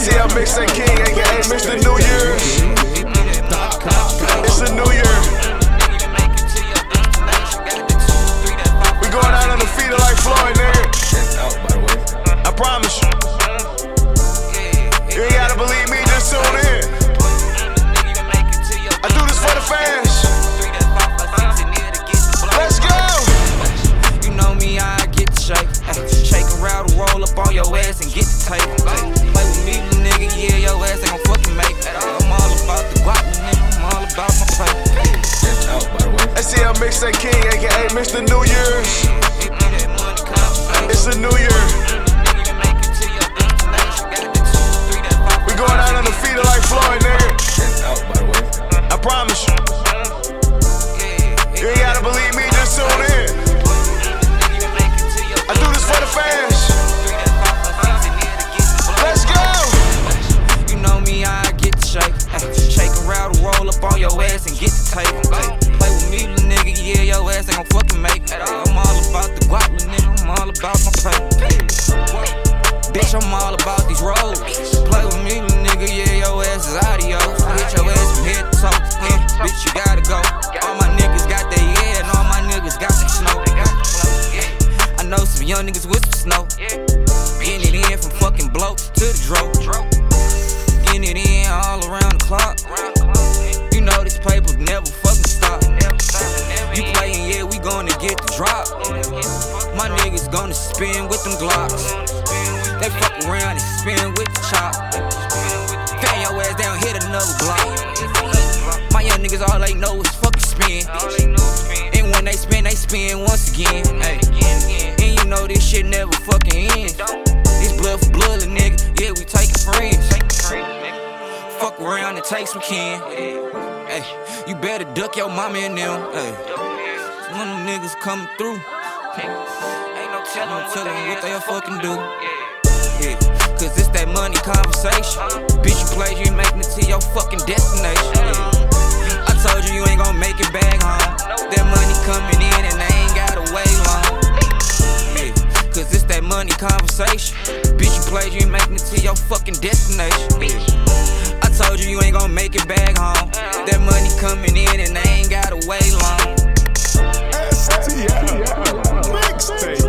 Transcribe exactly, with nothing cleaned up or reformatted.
S T L Mixtape King, aka Mister New Year's. It's a new year. We going out undefeated like Floyd, nigga. I promise you. You ain't gotta believe me, just tune in. I do this for the fans. Let's go. You know me, I get the shake. Shake around, roll up on your ass and get the tape. Play with me, nigga, yeah, your ass ain't gon' fucking make it. I'm all about the guap, nigga, I'm all about my play. S T L Mixtape King, aka Mister New Year's. It's a new year. We going out undefeated like Floyd, nigga. I promise you. You ain't gotta believe me, just tune in. I do this for the fans. Let's go. You know me, I get the shake. Shake around, roll up on your ass and get the tape. Play with me, little nigga, yeah, your ass ain't gon' fucking make it. I'm all about the guap, little nigga, I'm all about my pay. Bitch, I'm all about these roads. Play with me, little nigga, yeah, your ass is adios. Hit your ass from head to toe, yeah, bitch, you gotta go. All my niggas got their yeah, and all my niggas got some snow. I know some young niggas with some snow. Getting it in from fucking blow to the dro. Getting it in all around the clock. You know this paper never fucking stop. You playin', yeah, we gonna get the drop. My niggas gonna spin with them Glocks. They fuck around and spin with the chop. Fan your ass down, hit another block. My young niggas, all they know is fucking spin. And when they spin, they spin once again. Ay. And you know this shit never fucking ends. This blood for blood, little nigga, yeah, we taking friends. Fuck around and take some kin. Ay. You better duck your mama and them. Ay. One of them niggas coming through. Ain't no telling tell what they'll fucking do. Yeah, cause it's that money conversation. Bitch, you played, you ain't making it to your fucking destination. Yeah. I told you you ain't gon' make it back home. That money coming in and they ain't gotta wait long. Yeah, cause it's that money conversation. Bitch, you played, you ain't making it to your fucking destination. Yeah. I told you you ain't gon' make it back home. That money coming in and they ain't gotta wait long. S T L Mixtape.